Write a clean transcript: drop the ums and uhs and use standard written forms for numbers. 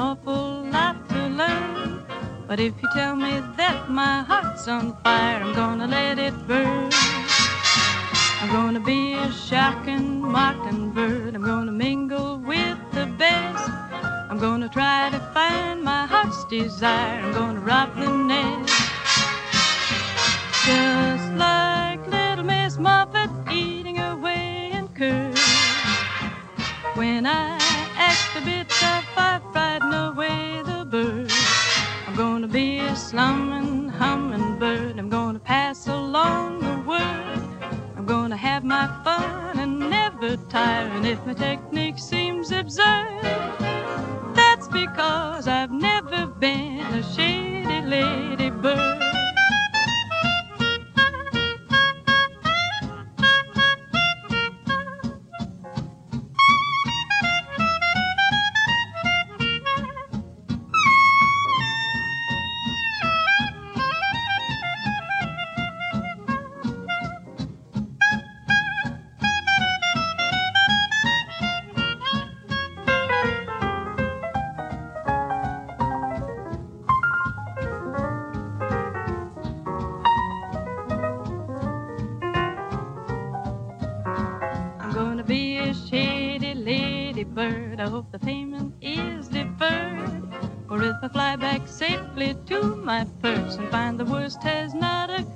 awful lot to learn. But if you tell me that my heart's on fire, I'm gonna let it burn. I'm gonna be a shocking mockingbird. I'm gonna mingle with the best. I'm gonna try to find my heart's desire. I'm gonna rob the nest. Just like little Miss Muffet eating away in curd. When I ask the bit of fire frighten away the bird. I'm gonna be a slumming hummingbird. I'm gonna pass along the word. I'm gonna have my fun and never tire. And if my technique seems absurd, that's because I've never been a shady ladybird. Be a shady ladybird. I hope the payment is deferred. For if I fly back safely to my perch and find the worst has not occurred,